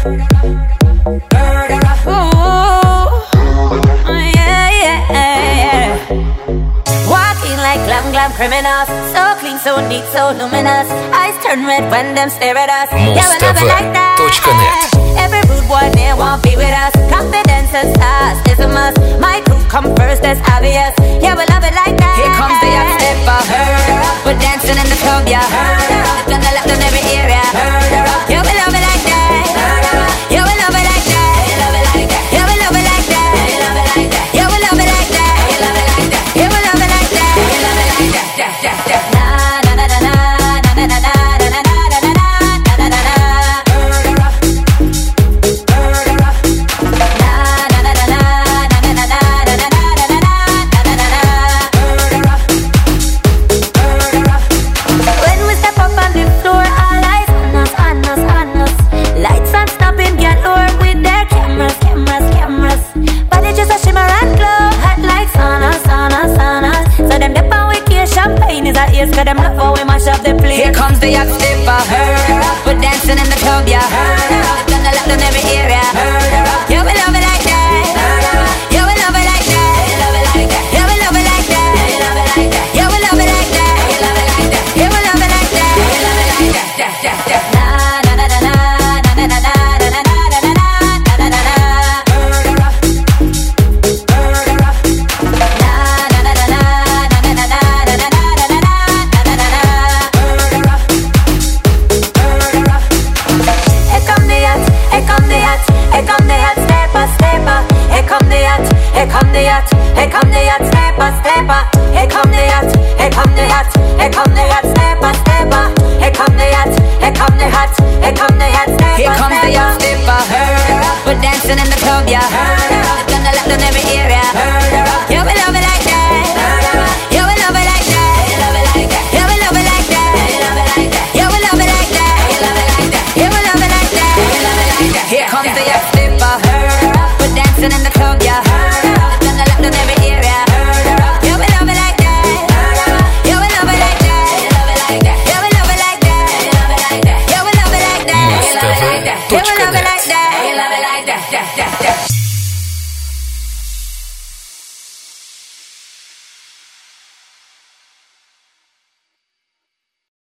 Glam criminals, so clean, so neat, so luminous. Eyes turn red when them stare at us. Yeah, we love it like that. Every rude boy there won't be with us. Confidence and stars is a must. My crew come first, that's obvious. Yeah, we love it like that. Here comes the young stepper. We're dancing in the club, yeah. It's gonna left in every area. Yeah, we love it like that. Yeah, we love it like that. Yeah, we love it like that. Yeah, we love it like that. Yeah, we love it like that. When we step up on the floor, all eyes on us, on us, on us. Lights on stopping, get lower with their cameras, cameras, cameras. But it's just a shimmer and glow, hot like sauna, sauna, sauna. So them dip on wicked champagne is our ears, cause them love how we mash up the place. Here comes the yacht stepper. We're dancing in the club, yeah. It's gonna left in every area. Yeah, we love it like that. Yeah, we love it like that. Yeah, we love it like that. Yeah, we love it like that. Yeah, we love it like that. Na na na na na na na na na na na na na. Here come the yacht, stepper, stepper. Here come the yacht, here come the yacht, here come the yacht, stepper, stepper. Here come the yacht, here come the yacht, here come the yacht, stepper. Here comes the yacht, stepper. We're dancing in the club, yeah. It's gonna left in every area. Yeah, we love it like that. Yeah, we love it like that. Yeah, we love it like that. Yeah, we love it like that. Yeah, we love it like that. Here comes the yacht, stepper. We're dancing in the club, yeah. In every area. Yeah, we love it like that. Yeah, we love it like that. Yeah, we love it like that. Yeah, we love it like that. Yeah, we love it like that.